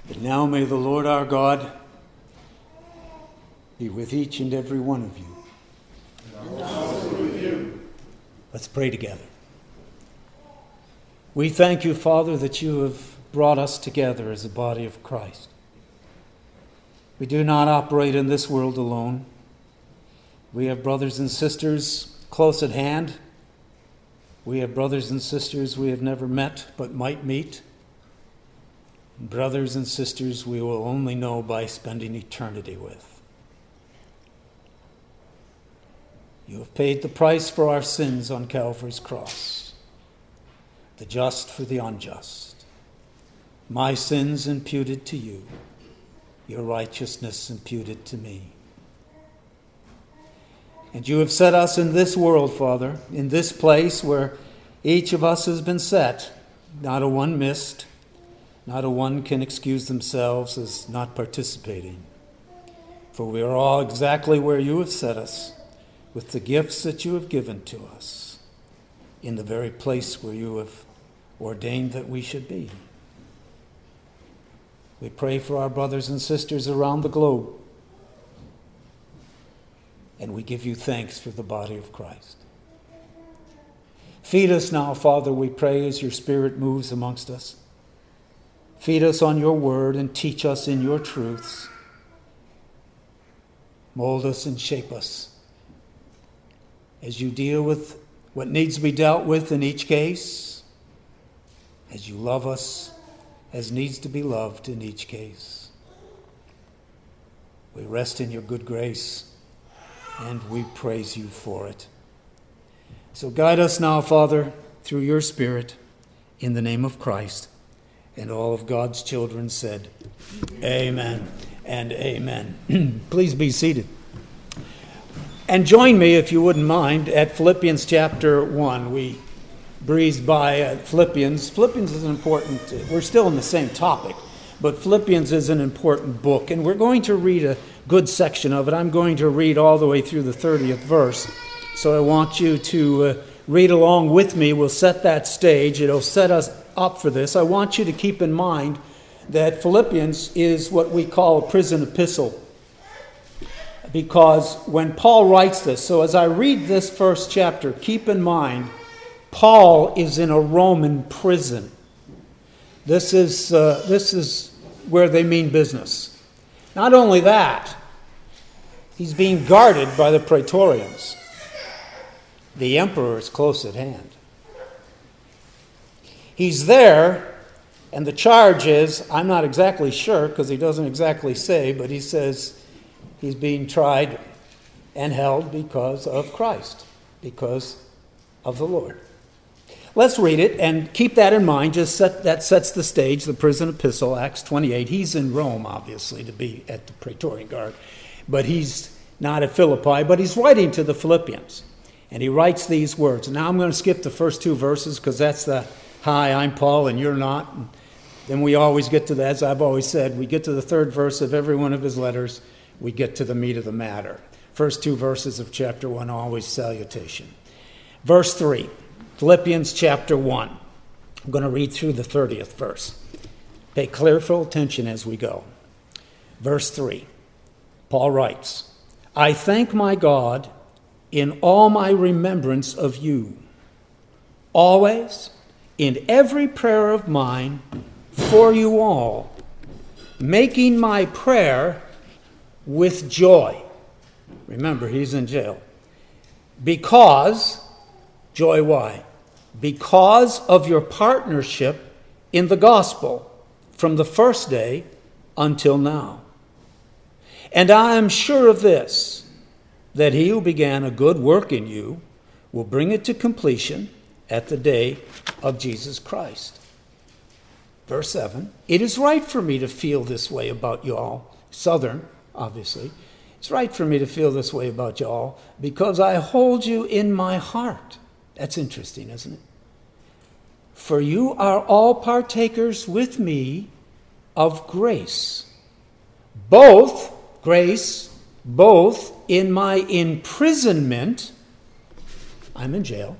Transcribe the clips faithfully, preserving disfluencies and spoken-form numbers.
And now may the Lord our God be with each and every one of you. And also with you. Let's pray together. We thank you, Father, that you have brought us together as a body of Christ. We do not operate in this world alone. We have brothers and sisters close at hand. We have brothers and sisters we have never met but might meet. Brothers and sisters we will only know by spending eternity with. You have paid the price for our sins on Calvary's cross, the just for the unjust. My sins imputed to you, your righteousness imputed to me. And you have set us in this world, Father, in this place where each of us has been set, not a one missed, not a one can excuse themselves as not participating. For we are all exactly where you have set us, with the gifts that you have given to us, in the very place where you have ordained that we should be. We pray for our brothers and sisters around the globe, and we give you thanks for the body of Christ. Feed us now, Father, we pray, as your Spirit moves amongst us. Feed us on your word and teach us in your truths. Mold us and shape us as you deal with what needs to be dealt with in each case, as you love us as needs to be loved in each case. We rest in your good grace, and we praise you for it. So guide us now, Father, through your Spirit, in the name of Christ. And all of God's children said, amen and amen. Please be seated. And join me, if you wouldn't mind, at Philippians chapter one. We breezed by uh, Philippians. Philippians is an important, uh, we're still in the same topic, but Philippians is an important book. And we're going to read a good section of it. I'm going to read all the way through the thirtieth verse. So I want you to uh, read along with me. We'll set that stage. It'll set us up for this. I want you to keep in mind that Philippians is what we call a prison epistle. Because when Paul writes this, so as I read this first chapter, keep in mind, Paul is in a Roman prison. This is, uh, this is where they mean business. Not only that, he's being guarded by the Praetorians. The emperor is close at hand. He's there, and the charge is, I'm not exactly sure because he doesn't exactly say, but he says he's being tried and held because of Christ, because of the Lord. Let's read it and keep that in mind. Just set, that sets the stage, the prison epistle, Acts twenty-eight. He's in Rome, obviously, to be at the Praetorian Guard, but he's not at Philippi, but he's writing to the Philippians. And he writes these words. Now I'm going to skip the first two verses because that's the, hi, I'm Paul and you're not. And then we always get to the, as I've always said, we get to the third verse of every one of his letters. We get to the meat of the matter. First two verses of chapter one, always salutation. Verse three, Philippians chapter one. I'm going to read through the thirtieth verse. Pay careful attention as we go. Verse three, Paul writes, I thank my God in all my remembrance of you, always, in every prayer of mine, for you all, making my prayer with joy. Remember, he's in jail. Because, joy why? Because of your partnership in the gospel from the first day until now. And I am sure of this, that he who began a good work in you will bring it to completion at the day of Jesus Christ. Verse seven, it is right for me to feel this way about y'all, Southern, obviously. It's right for me to feel this way about y'all because I hold you in my heart. That's interesting, isn't it? For you are all partakers with me of grace. Both, grace, both in my imprisonment, I'm in jail,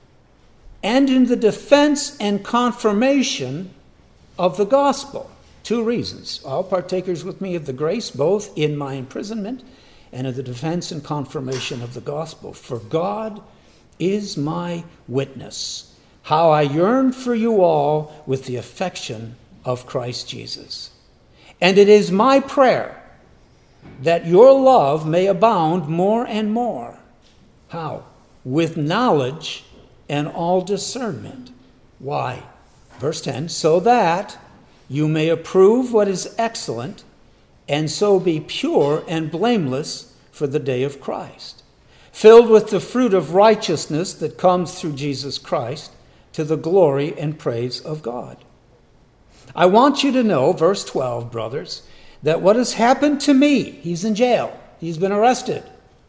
and in the defense and confirmation of the gospel. two reasons. All partakers with me of the grace, both in my imprisonment and in the defense and confirmation of the gospel. For God is my witness, how I yearn for you all with the affection of Christ Jesus. And it is my prayer that your love may abound more and more. How? With knowledge and all discernment. Why? Verse ten, so that you may approve what is excellent, and so be pure and blameless for the day of Christ, filled with the fruit of righteousness that comes through Jesus Christ, to the glory and praise of God. I want you to know, verse twelve, brothers, that what has happened to me, he's in jail, he's been arrested.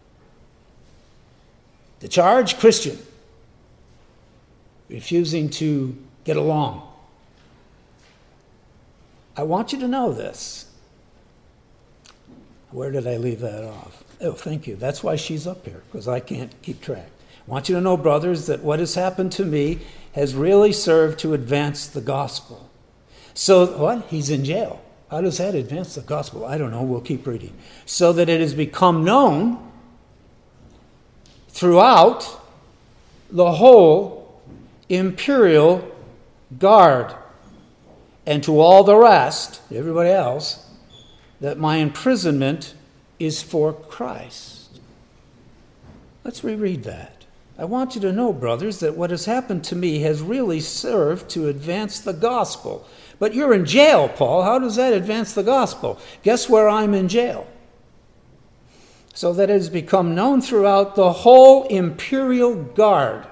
The charge, Christian, refusing to get along. I want you to know this. Where did I leave that off? Oh, thank you. That's why she's up here, because I can't keep track. I want you to know, brothers, that what has happened to me has really served to advance the gospel. So, what? He's in jail. How does that advance the gospel? I don't know. We'll keep reading. So that it has become known throughout the whole imperial guard, and to all the rest, everybody else, that my imprisonment is for Christ. Let's reread that. I want you to know, brothers, that what has happened to me has really served to advance the gospel. But you're in jail, Paul. How does that advance the gospel? Guess where I'm in jail? So that it has become known throughout the whole imperial guard.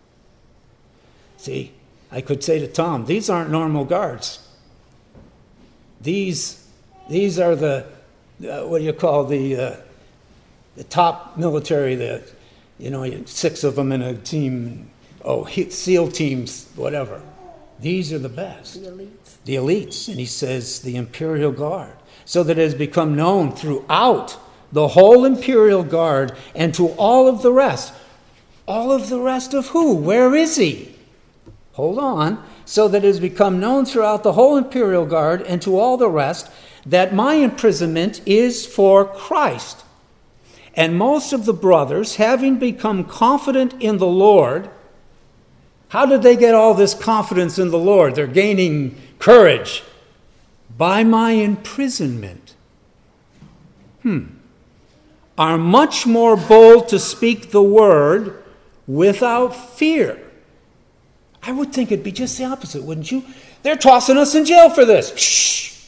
See, I could say to Tom, these aren't normal guards. These, these are the, uh, what do you call the, uh, the top military, the, you know, six of them in a team, oh, SEAL teams, whatever. These are the best. The elites. The elites. And he says the imperial guard. So that it has become known throughout the whole imperial guard and to all of the rest. All of the rest of who? Where is he? Hold on. So that it has become known throughout the whole imperial guard and to all the rest that my imprisonment is for Christ. And most of the brothers, having become confident in the Lord, how did they get all this confidence in the Lord? They're gaining courage by my imprisonment. Hmm. Are much more bold to speak the word without fear. I would think it'd be just the opposite, wouldn't you? They're tossing us in jail for this. Shh.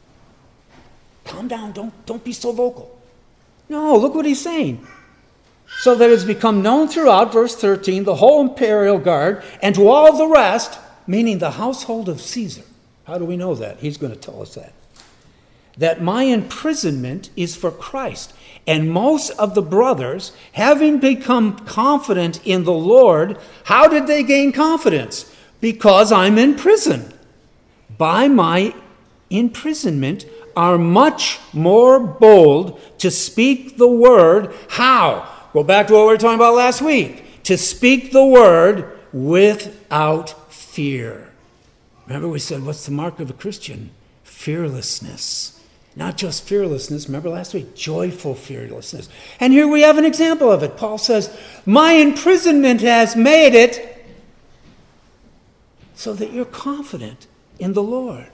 Calm down. Don't, don't be so vocal. No, look what he's saying. So that it's become known throughout, verse thirteen, the whole imperial guard, and to all the rest, meaning the household of Caesar. How do we know that? He's going to tell us that. That my imprisonment is for Christ. And most of the brothers, having become confident in the Lord, how did they gain confidence? Because I'm in prison. By my imprisonment are much more bold to speak the word. How? Go back to what we were talking about last week. To speak the word without fear. Remember we said, what's the mark of a Christian? Fearlessness. Not just fearlessness, remember last week, joyful fearlessness. And here we have an example of it. Paul says, my imprisonment has made it so that you're confident in the Lord.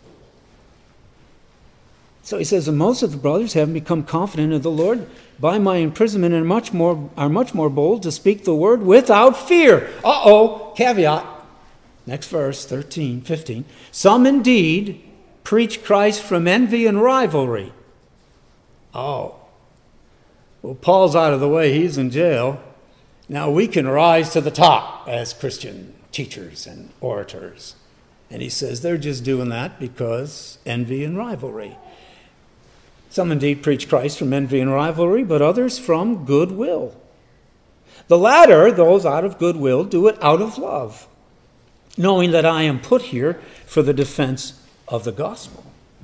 So he says, and most of the brothers having become confident in the Lord by my imprisonment and much more are much more bold to speak the word without fear. Uh-oh, caveat. Next verse, thirteen, fifteen. Some indeed preach Christ from envy and rivalry. Oh. Well, Paul's out of the way. He's in jail. Now we can rise to the top as Christian teachers and orators. And he says they're just doing that because envy and rivalry. Some indeed preach Christ from envy and rivalry, but others from goodwill. The latter, those out of goodwill, do it out of love, knowing that I am put here for the defense of the gospel.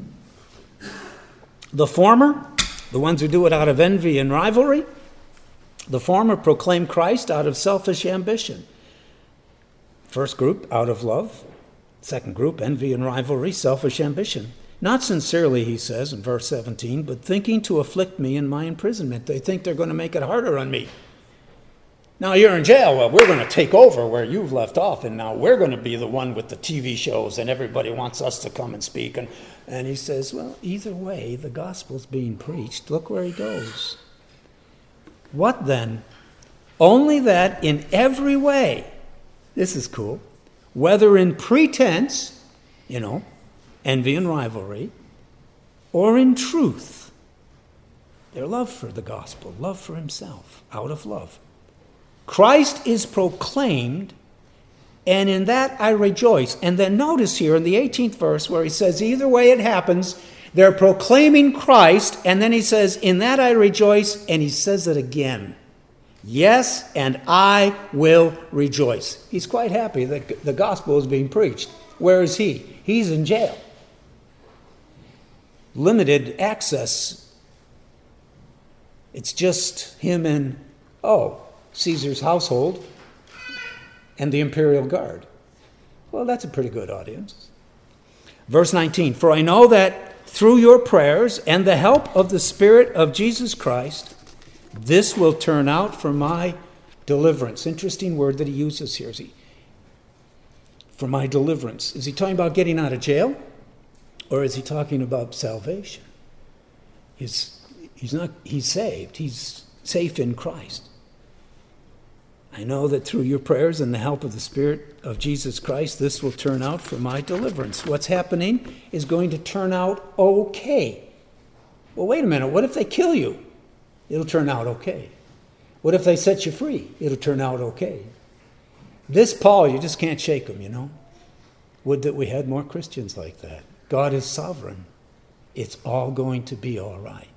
The former, the ones who do it out of envy and rivalry, the former proclaim Christ out of selfish ambition. First group, out of love. Second group, envy and rivalry, selfish ambition. Not sincerely, he says in verse seventeen, but thinking to afflict me in my imprisonment. They think they're going to make it harder on me. Now you're in jail. Well, we're going to take over where you've left off, and now we're going to be the one with the T V shows, and everybody wants us to come and speak. And, and he says, well, either way, the gospel's being preached. Look where he goes. What then? Only that in every way, this is cool, whether in pretense, you know, envy and rivalry, or in truth, their love for the gospel, love for himself, out of love, Christ is proclaimed, and in that I rejoice. And then notice here in the eighteenth verse where he says, either way it happens, they're proclaiming Christ, and then he says, in that I rejoice, and he says it again. Yes, and I will rejoice. He's quite happy that the gospel is being preached. Where is he? He's in jail. Limited access. It's just him and, oh, Caesar's household and the imperial guard. Well, that's a pretty good audience. Verse nineteen, for I know that through your prayers and the help of the Spirit of Jesus Christ, this will turn out for my deliverance. Interesting word that he uses here. Is he, for my deliverance. Is he talking about getting out of jail? Or is he talking about salvation? He's, he's not, he's saved. He's safe in Christ. I know that through your prayers and the help of the Spirit of Jesus Christ, this will turn out for my deliverance. What's happening is going to turn out okay. Well, wait a minute. What if they kill you? It'll turn out okay. What if they set you free? It'll turn out okay. This Paul, you just can't shake him, you know. Would that we had more Christians like that. God is sovereign. It's all going to be all right.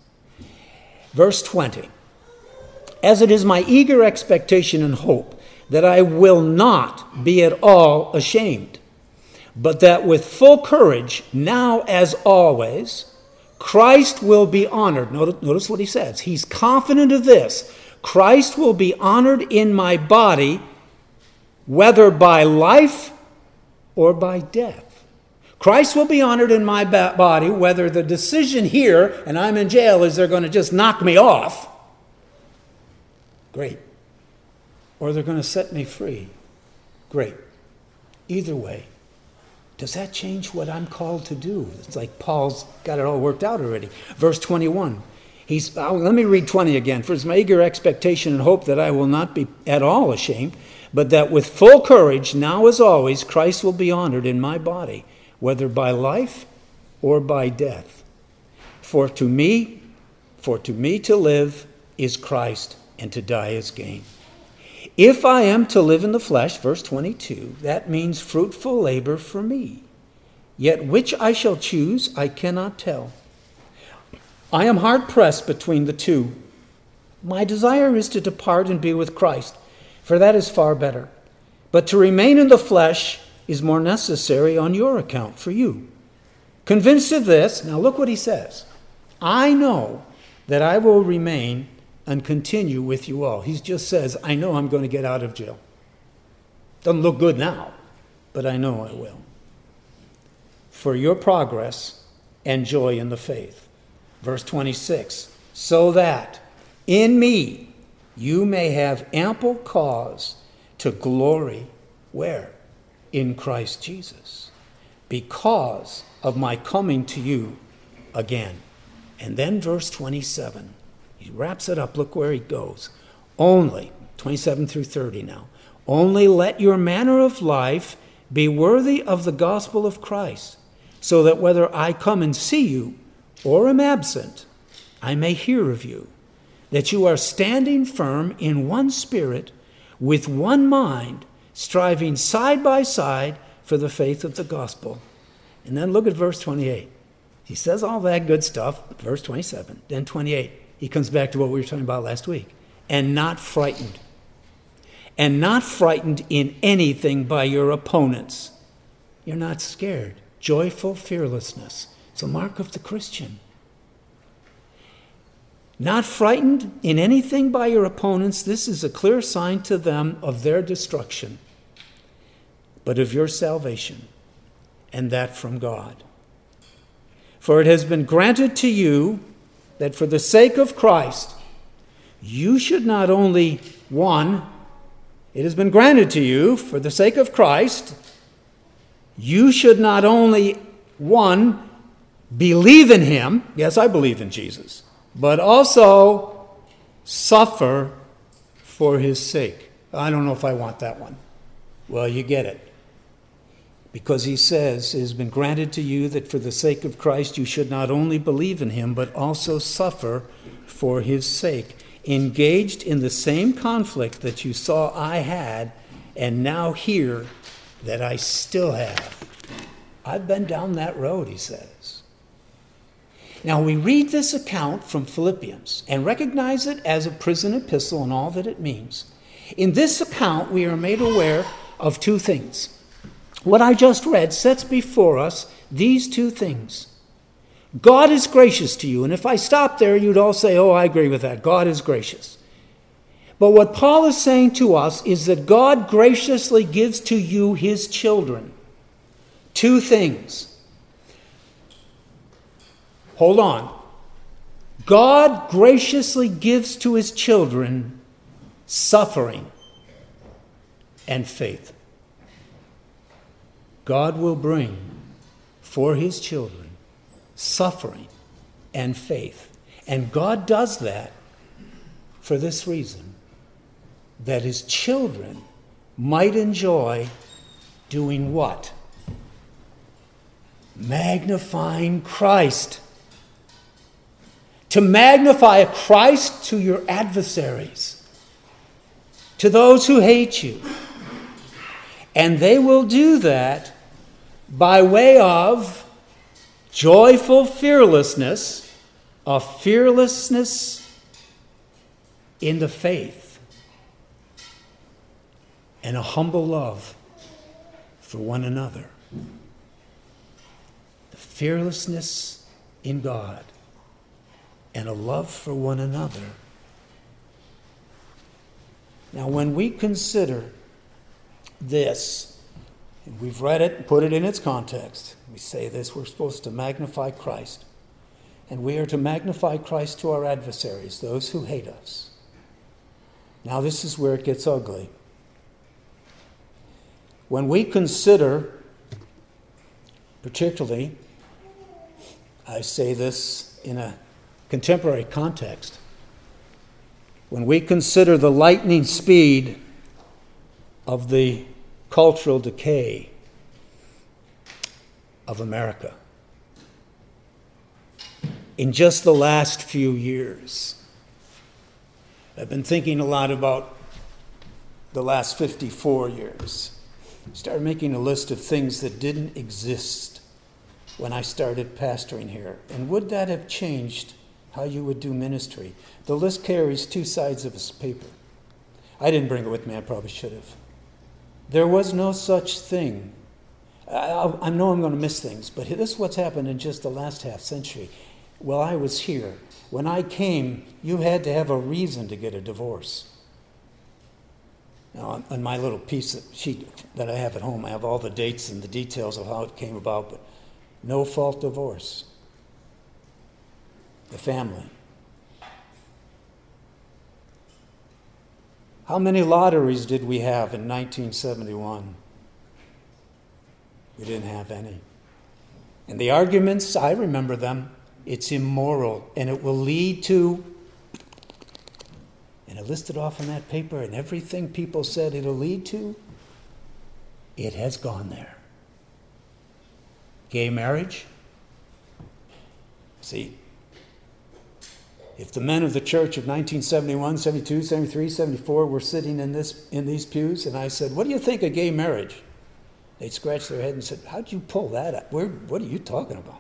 Verse twenty. As it is my eager expectation and hope that I will not be at all ashamed, but that with full courage, now as always, Christ will be honored. Notice, notice what he says. He's confident of this. Christ will be honored in my body, whether by life or by death. Christ will be honored in my body, whether the decision here, and I'm in jail, is they're going to just knock me off. Great. Or they're going to set me free. Great. Either way, does that change what I'm called to do? It's like Paul's got it all worked out already. Verse twenty-one. He's, oh, let me read twenty again. For it's my eager expectation and hope that I will not be at all ashamed, but that with full courage, now as always, Christ will be honored in my body, whether by life or by death. For to me, for to me to live is Christ, and to die is gain. If I am to live in the flesh, verse twenty-two, that means fruitful labor for me. Yet which I shall choose, I cannot tell. I am hard pressed between the two. My desire is to depart and be with Christ, for that is far better. But to remain in the flesh is more necessary on your account, for you. Convinced of this, now look what he says. I know that I will remain and continue with you all. He just says, I know I'm going to get out of jail. Doesn't look good now, but I know I will. For your progress and joy in the faith. Verse twenty-six, so that in me you may have ample cause to glory. Where? In Christ Jesus. Because of my coming to you again. And then verse twenty-seven. He wraps it up. Look where he goes. Only, twenty-seven through thirty now, only let your manner of life be worthy of the gospel of Christ, so that whether I come and see you or am absent, I may hear of you, that you are standing firm in one spirit, with one mind, striving side by side for the faith of the gospel. And then look at verse twenty-eight. He says all that good stuff, verse twenty-seven, then twenty-eight. He comes back to what we were talking about last week. And not frightened. And not frightened in anything by your opponents. You're not scared. Joyful fearlessness. It's a mark of the Christian. Not frightened in anything by your opponents. This is a clear sign to them of their destruction, but of your salvation, and that from God. For it has been granted to you that for the sake of Christ, you should not only, one, it has been granted to you for the sake of Christ, you should not only, one, believe in him, yes, I believe in Jesus, but also suffer for his sake. I don't know if I want that one. Well, you get it. Because he says, it has been granted to you that for the sake of Christ you should not only believe in him, but also suffer for his sake. Engaged in the same conflict that you saw I had, and now hear that I still have. I've been down that road, he says. Now we read this account from Philippians and recognize it as a prison epistle and all that it means. In this account, we are made aware of two things. What I just read sets before us these two things. God is gracious to you. And if I stop there, you'd all say, oh, I agree with that. God is gracious. But what Paul is saying to us is that God graciously gives to you his children. Two things. Hold on. God graciously gives to his children suffering and faith. God will bring for his children suffering and faith. And God does that for this reason, that his children might enjoy doing what? Magnifying Christ. To magnify a Christ to your adversaries, to those who hate you. And they will do that by way of joyful fearlessness, a fearlessness in the faith, and a humble love for one another. The fearlessness in God and a love for one another. Now, when we consider this, and we've read it and put it in its context, we say this, we're supposed to magnify Christ. And we are to magnify Christ to our adversaries, those who hate us. Now, this is where it gets ugly. When we consider, particularly, I say this in a contemporary context, when we consider the lightning speed of the cultural decay of America in just the last few years. I've been thinking a lot about the last fifty-four years. Started making a list of things that didn't exist when I started pastoring here. And would that have changed how you would do ministry? The list carries two sides of a paper. I didn't bring it with me. I probably should have. There was no such thing. I, I know I'm going to miss things, but this is what's happened in just the last half century. Well, I was here. When I came, you had to have a reason to get a divorce. Now, on, on my little piece of sheet that I have at home, I have all the dates and the details of how it came about, but no-fault divorce. The family. How many lotteries did we have in nineteen seventy-one? We didn't have any. And the arguments, I remember them. It's immoral, and it will lead to, and I listed off on that paper, and everything people said it'll lead to, it has gone there. Gay marriage. See, if the men of the church of nineteen seventy-one, seventy-two, seventy-three, seventy-four were sitting in this in these pews, and I said, what do you think of gay marriage? They'd scratch their head and said, how'd you pull that up? Where, what are you talking about?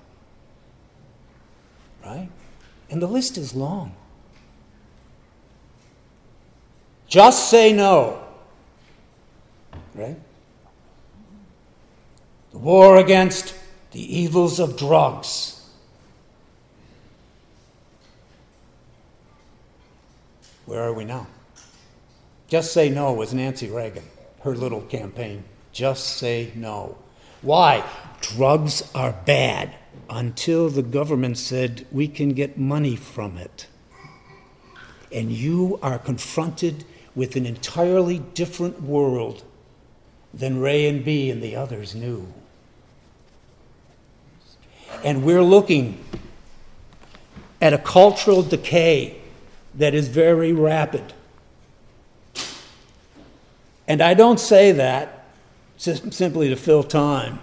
Right? And the list is long. Just say no. Right? The war against the evils of drugs. Where are we now? Just say no was Nancy Reagan, her little campaign. Just say no. Why? Drugs are bad. until the government said we can get money from it. And you are confronted with an entirely different world than Ray and B and the others knew. And we're looking at a cultural decay that is very rapid. And I don't say that just simply to fill time.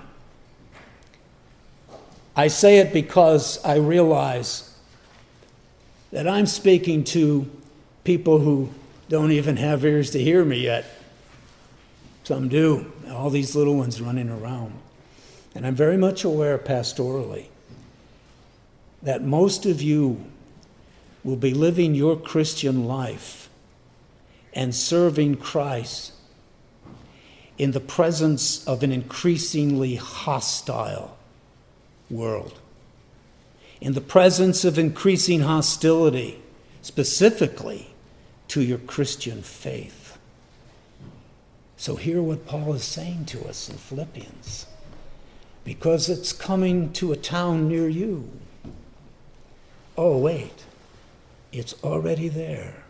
I say it because I realize that I'm speaking to people who don't even have ears to hear me yet. Some do, all these little ones running around. And I'm very much aware pastorally that most of you will be living your Christian life and serving Christ in the presence of an increasingly hostile world, in the presence of increasing hostility, specifically to your Christian faith. So hear what Paul is saying to us in Philippians, because it's coming to a town near you. Oh, wait, it's already there.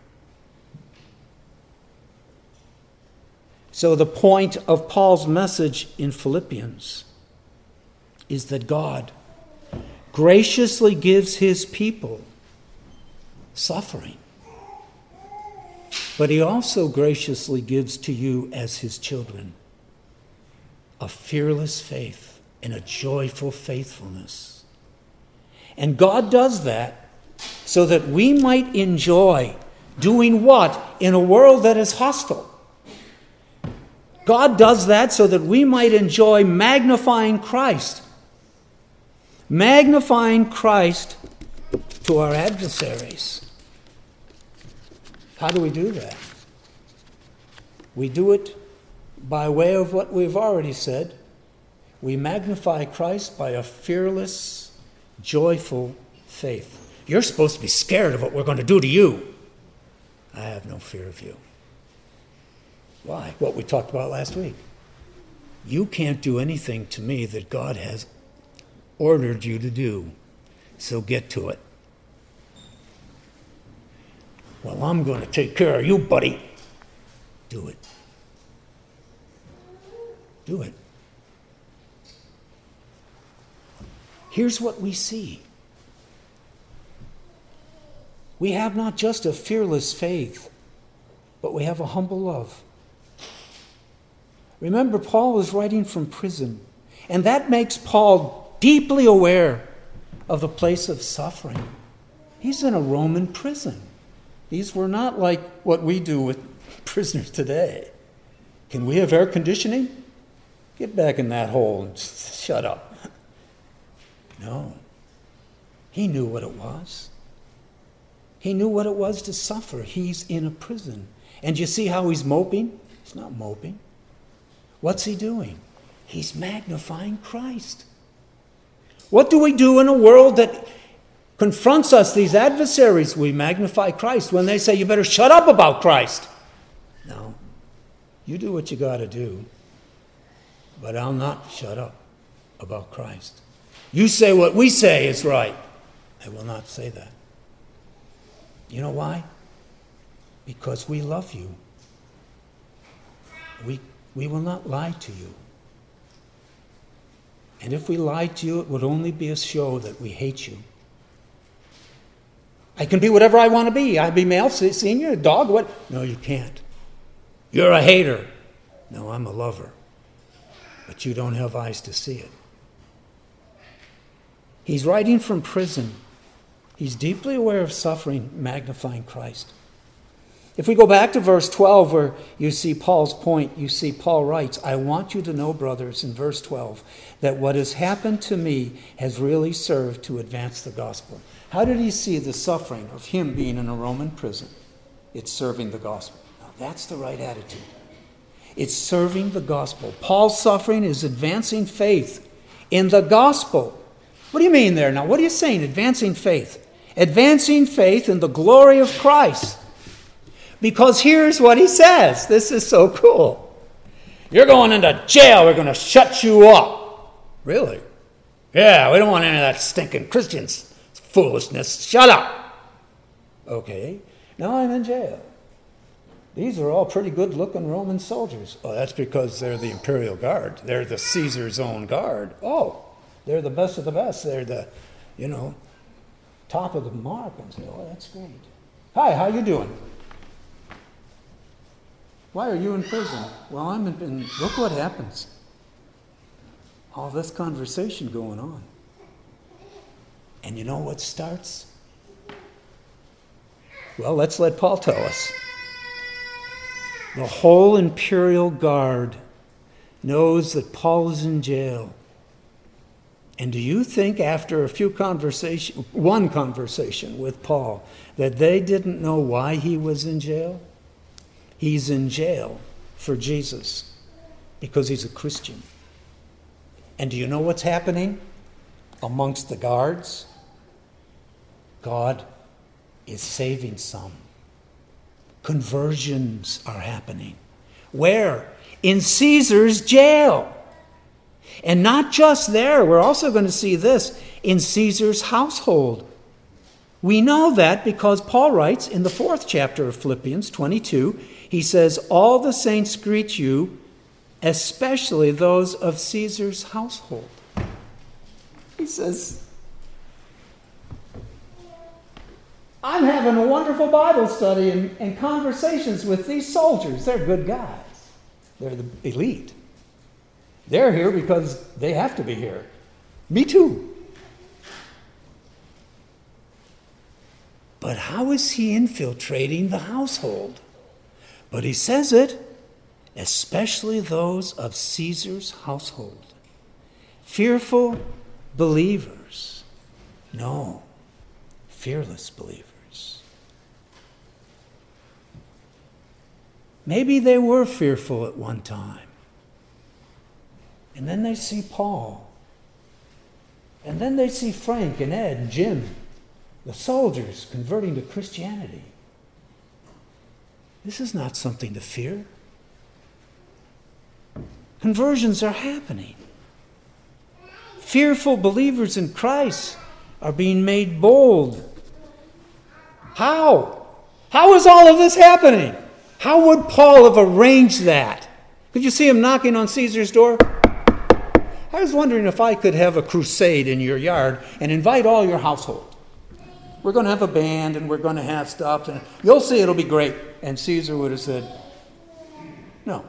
So the point of Paul's message in Philippians is that God graciously gives his people suffering, but he also graciously gives to you as his children a fearless faith and a joyful faithfulness. And God does that so that we might enjoy doing what in a world that is hostile? God does that so that we might enjoy magnifying Christ. Magnifying Christ to our adversaries. How do we do that? We do it by way of what we've already said. We magnify Christ by a fearless, joyful faith. You're supposed to be scared of what we're going to do to you. I have no fear of you. Why? What we talked about last week. You can't do anything to me that God has ordered you to do. So get to it. Well, I'm going to take care of you, buddy. Do it. Do it. Here's what we see. We have not just a fearless faith, but we have a humble love. Remember, Paul was writing from prison, and that makes Paul deeply aware of the place of suffering. He's in a Roman prison. These were not like what we do with prisoners today. Can we have air conditioning? Get back in that hole and shut up. No. He knew what it was. He knew what it was to suffer. He's in a prison. And you see how he's moping? He's not moping. What's he doing? He's magnifying Christ. What do we do in a world that confronts us, these adversaries? We magnify Christ when they say, you better shut up about Christ. No. You do what you got to do. But I'll not shut up about Christ. You say what we say is right. I will not say that. You know why? Because we love you. We, we will not lie to you. And if we lied to you, it would only be a show that we hate you. I can be whatever I want to be. I be male, senior, dog, what? No, you can't. You're a hater. No, I'm a lover. But you don't have eyes to see it. He's writing from prison. He's deeply aware of suffering, magnifying Christ. If we go back to verse twelve, where you see Paul's point, you see Paul writes, I want you to know, brothers, in verse twelve, that what has happened to me has really served to advance the gospel. How did he see the suffering of him being in a Roman prison? It's serving the gospel. Now, that's the right attitude. It's serving the gospel. Paul's suffering is advancing faith in the gospel. What do you mean there now? What are you saying, advancing faith? Advancing faith in the glory of Christ. Because here's what he says. This is so cool. You're going into jail. We're going to shut you up. Really? Yeah, we don't want any of that stinking Christian foolishness. Shut up. Okay, now I'm in jail. These are all pretty good-looking Roman soldiers. Oh, that's because they're the imperial guard. They're the Caesar's own guard. Oh, they're the best of the best. They're the, you know, top of the mark. And say, oh, that's great. Hi, how you doing? Why are you in prison? Well, I'm in, in look what happens. All this conversation going on. And you know what starts? Well, let's let Paul tell us. The whole imperial guard knows that Paul is in jail. And do you think after a few conversation, one conversation with Paul, that they didn't know why he was in jail? He's in jail for Jesus because he's a Christian. And do you know what's happening amongst the guards? God is saving some. Conversions are happening. Where? In Caesar's jail. And not just there. We're also going to see this in Caesar's household. We know that because Paul writes in the fourth chapter of Philippians twenty-two, he says, all the saints greet you, especially those of Caesar's household. He says, I'm having a wonderful Bible study and, and conversations with these soldiers. They're good guys. They're the elite. They're here because they have to be here. Me too. But how is he infiltrating the household? But he says it, especially those of Caesar's household. Fearful believers. No, fearless believers. Maybe they were fearful at one time. And then they see Paul. And then they see Frank and Ed and Jim, the soldiers, converting to Christianity. This is not something to fear. Conversions are happening. Fearful believers in Christ are being made bold. How? How is all of this happening? How would Paul have arranged that? Could you see him knocking on Caesar's door? I was wondering if I could have a crusade in your yard and invite all your household. We're going to have a band and we're going to have stuff and you'll see it'll be great. And Caesar would have said, no.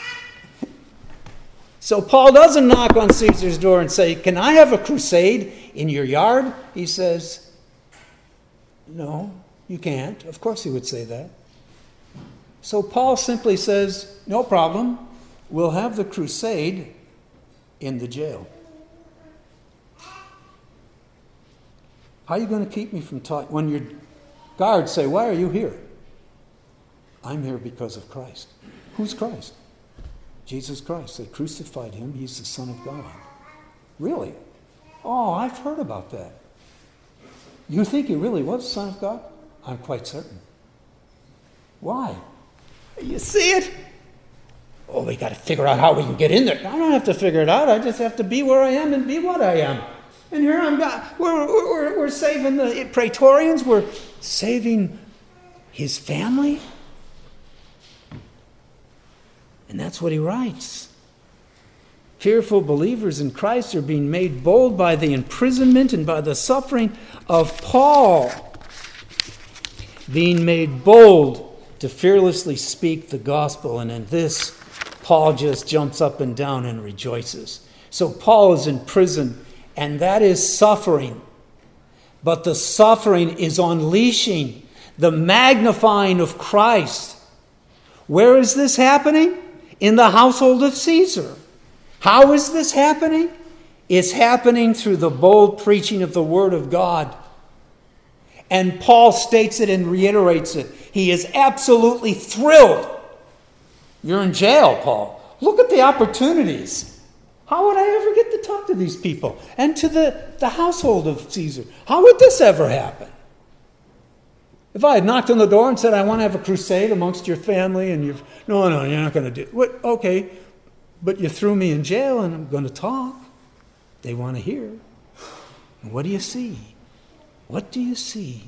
So Paul doesn't knock on Caesar's door and say, can I have a crusade in your yard? He says, no, you can't. Of course he would say that. So Paul simply says, no problem. We'll have the crusade in the jail. How are you going to keep me from talking? When your guards say, why are you here? I'm here because of Christ. Who's Christ? Jesus Christ. They crucified him. He's the Son of God. Really? Oh, I've heard about that. You think he really was the Son of God? I'm quite certain. Why? You see it? Oh, we got to figure out how we can get in there. I don't have to figure it out. I just have to be where I am and be what I am. And here I'm God. We're, we're, we're saving the Praetorians. We're saving his family. And that's what he writes. Fearful believers in Christ are being made bold by the imprisonment and by the suffering of Paul. Being made bold to fearlessly speak the gospel. And in this, Paul just jumps up and down and rejoices. So Paul is in prison, and that is suffering. But the suffering is unleashing the magnifying of Christ. Where is this happening? In the household of Caesar. How is this happening? It's happening through the bold preaching of the Word of God. And Paul states it and reiterates it. He is absolutely thrilled. You're in jail, Paul. Look at the opportunities. How would I ever get to talk to these people? And to the, the household of Caesar. How would this ever happen? If I had knocked on the door and said, I want to have a crusade amongst your family, and you're, no, no, you're not going to do it. What? Okay, but you threw me in jail and I'm going to talk. They want to hear. And what do you see? What do you see?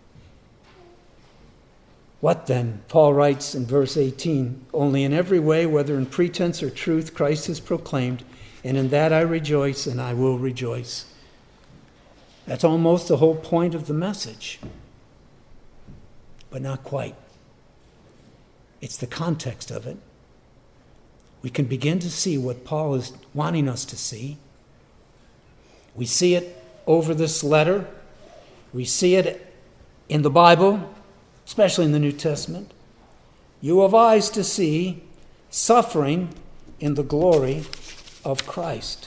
What then? Paul writes in verse eighteen, only in every way, whether in pretense or truth, Christ is proclaimed, and in that I rejoice, and I will rejoice. That's almost the whole point of the message. But not quite. It's the context of it. We can begin to see what Paul is wanting us to see. We see it over this letter. We see it in the Bible, especially in the New Testament. You have eyes to see suffering in the glory of Christ.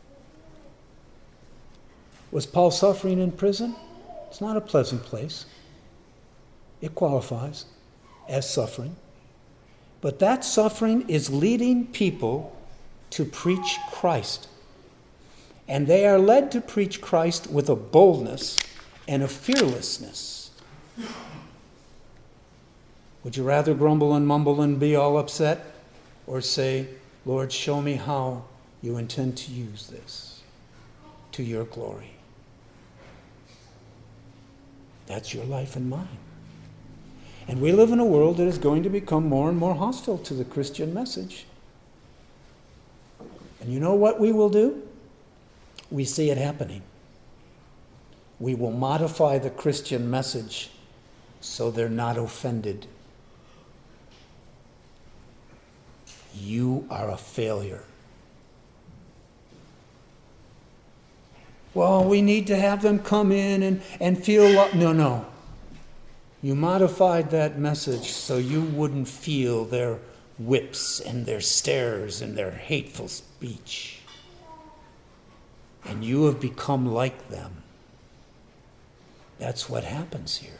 Was Paul suffering in prison? It's not a pleasant place. It qualifies as suffering. But that suffering is leading people to preach Christ. And they are led to preach Christ with a boldness and a fearlessness. Would you rather grumble and mumble and be all upset, or say, Lord, show me how you intend to use this to your glory? That's your life and mine. And we live in a world that is going to become more and more hostile to the Christian message. And you know what we will do? We see it happening. We will modify the Christian message so they're not offended. You are a failure. Well, we need to have them come in and, and feel... Lo- no, no. You modified that message so you wouldn't feel their whips and their stares and their hateful speech. And you have become like them. That's what happens here.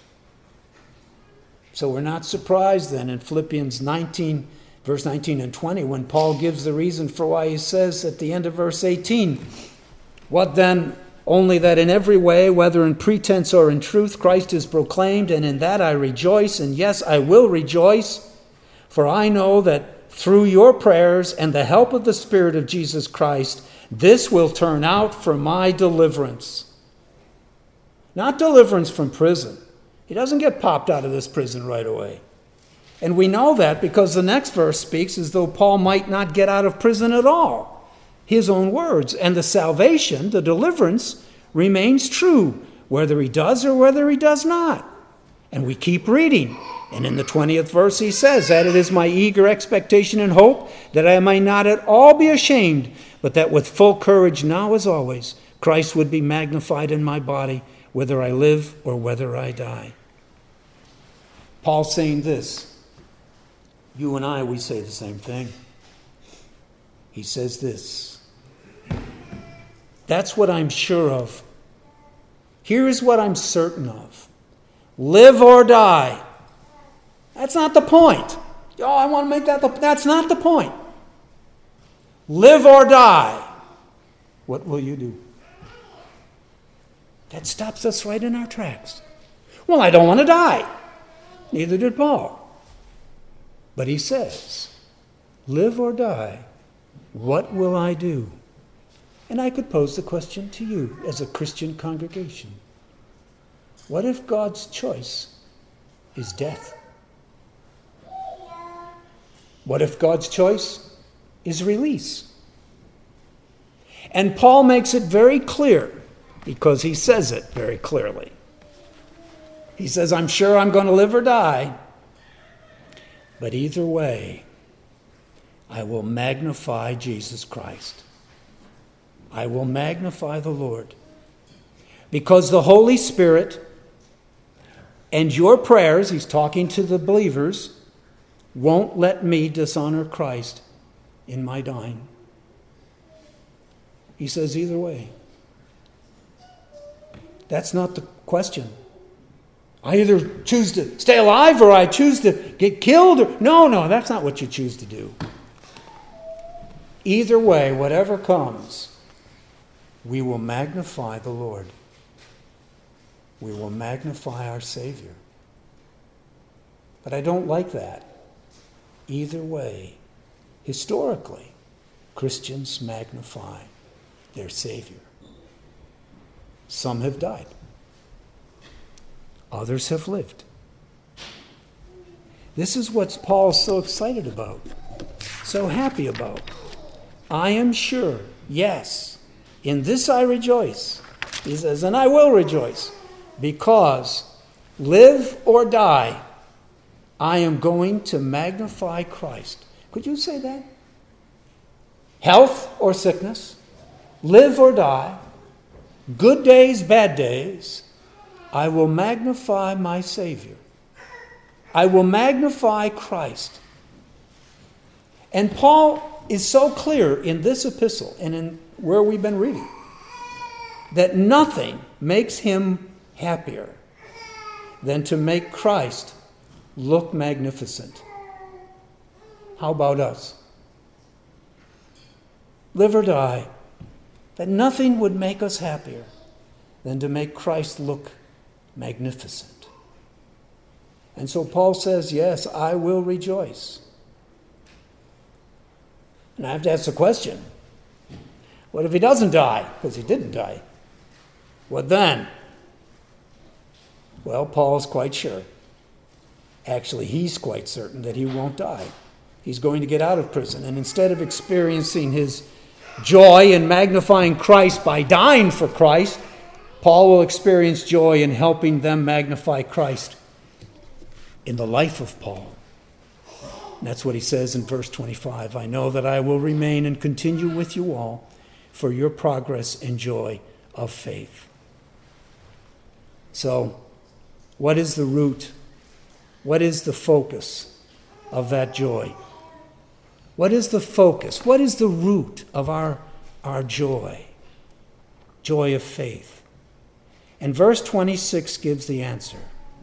So we're not surprised then in Philippians nineteen, verse nineteen and twenty, when Paul gives the reason for why he says at the end of verse eighteen, what then? Only that in every way, whether in pretense or in truth, Christ is proclaimed, and in that I rejoice, and yes, I will rejoice, for I know that through your prayers and the help of the Spirit of Jesus Christ, this will turn out for my deliverance. Not deliverance from prison. He doesn't get popped out of this prison right away. And we know that because the next verse speaks as though Paul might not get out of prison at all. His own words. And the salvation, the deliverance, remains true, whether he does or whether he does not. And we keep reading. And in the twentieth verse he says that it is my eager expectation and hope that I may not at all be ashamed, but that with full courage now as always, Christ would be magnified in my body, whether I live or whether I die. Paul's saying this. You and I, we say the same thing. He says this. That's what I'm sure of. Here is what I'm certain of. Live or die. That's not the point. Oh, I want to make that the... That's not the point. Live or die. What will you do? That stops us right in our tracks. Well, I don't want to die. Neither did Paul. But he says, live or die, what will I do? And I could pose the question to you as a Christian congregation. What if God's choice is death? What if God's choice is release? And Paul makes it very clear, because he says it very clearly. He says, I'm sure I'm going to live or die, but either way, I will magnify Jesus Christ. I will magnify the Lord. Because the Holy Spirit and your prayers, he's talking to the believers, won't let me dishonor Christ in my dying. He says either way. That's not the question. I either choose to stay alive or I choose to get killed. Or, no, no, that's not what you choose to do. Either way, whatever comes, we will magnify the Lord. We will magnify our Savior. But I don't like that. Either way, historically, Christians magnify their Savior. Some have died. Others have lived. This is what Paul's so excited about, so happy about. I am sure, yes, in this I rejoice. He says, and I will rejoice, because live or die, I am going to magnify Christ. Could you say that? Health or sickness, live or die, good days, bad days, I will magnify my Savior. I will magnify Christ. And Paul is so clear in this epistle and in where we've been reading that nothing makes him happier than to make Christ look magnificent. How about us? Live or die, that nothing would make us happier than to make Christ look magnificent. And so Paul says, yes, I will rejoice. And I have to ask the question, what if he doesn't die? Because he didn't die. What then? Well, Paul is quite sure. Actually, he's quite certain that he won't die. He's going to get out of prison. And instead of experiencing his joy in magnifying Christ by dying for Christ, Paul will experience joy in helping them magnify Christ in the life of Paul. And that's what he says in verse twenty-five. I know that I will remain and continue with you all for your progress and joy of faith. So, what is the root? What is the focus of that joy? What is the focus? What is the root of our, our joy? Joy of faith. And verse twenty-six gives the answer.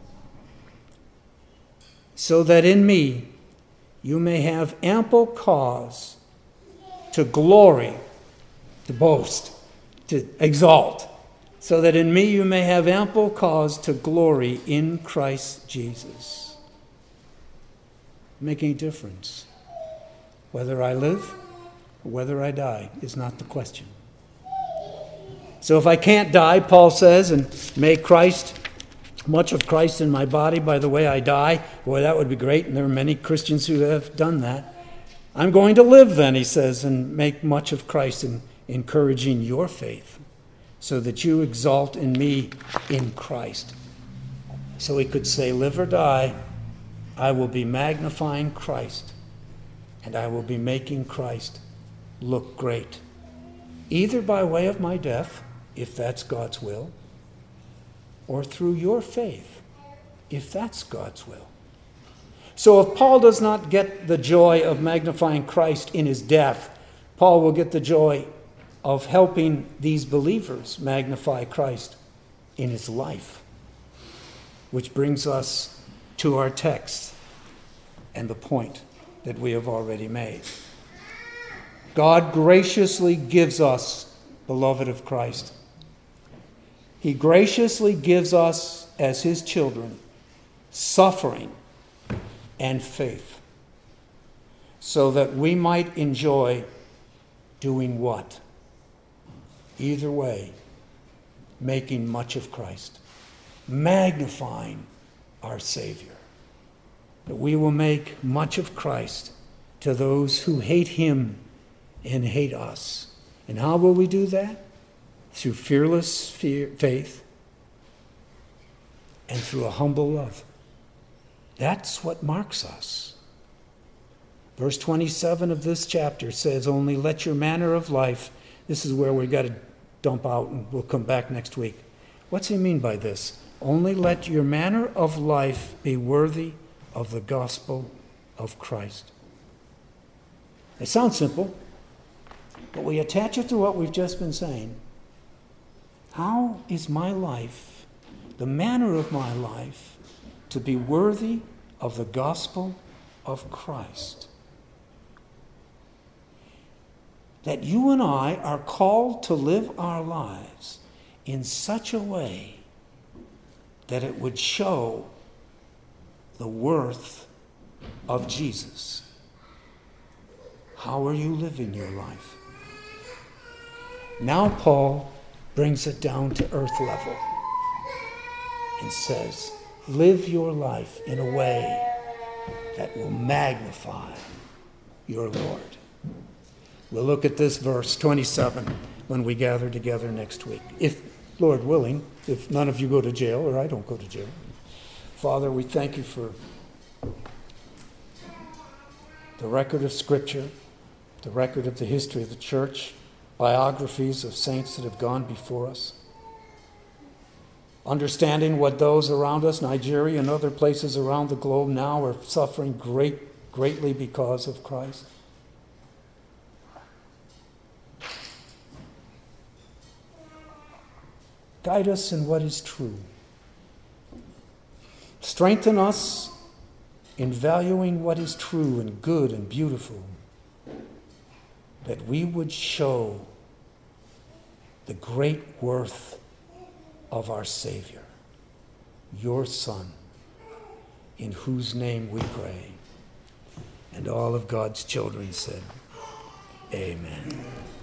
So that in me you may have ample cause to glory, to boast, to exalt. So that in me you may have ample cause to glory in Christ Jesus. Making a difference. Whether I live or whether I die is not the question. So if I can't die, Paul says, and make Christ, much of Christ in my body by the way I die, boy, that would be great. And there are many Christians who have done that. I'm going to live then, he says, and make much of Christ in encouraging your faith so that you exalt in me in Christ. So he could say, live or die, I will be magnifying Christ, and I will be making Christ look great, either by way of my death, if that's God's will, or through your faith, if that's God's will. So if Paul does not get the joy of magnifying Christ in his death, Paul will get the joy of helping these believers magnify Christ in his life. Which brings us to our text and the point that we have already made. God graciously gives us, beloved of Christ, he graciously gives us, as his children, suffering and faith, so that we might enjoy doing what? Either way, making much of Christ, magnifying our Savior. That we will make much of Christ to those who hate him and hate us. And how will we do that? Through fearless fear, faith and through a humble love. That's what marks us. Verse twenty-seven of this chapter says, only let your manner of life, this is where we've got to dump out and we'll come back next week. What's he mean by this? Only let your manner of life be worthy of the gospel of Christ. It sounds simple, but we attach it to what we've just been saying. How is my life, the manner of my life, to be worthy of the gospel of Christ? That you and I are called to live our lives in such a way that it would show the worth of Jesus. How are you living your life? Now Paul brings it down to earth level and says, live your life in a way that will magnify your Lord. We'll look at this verse twenty-seven when we gather together next week. If, Lord willing, if none of you go to jail or I don't go to jail. Father, we thank you for the record of Scripture, the record of the history of the church, biographies of saints that have gone before us. Understanding what those around us, Nigeria and other places around the globe now, are suffering great, greatly because of Christ. Guide us in what is true. Strengthen us in valuing what is true and good and beautiful, that we would show the great worth of our Savior, your Son, in whose name we pray. And all of God's children said, Amen.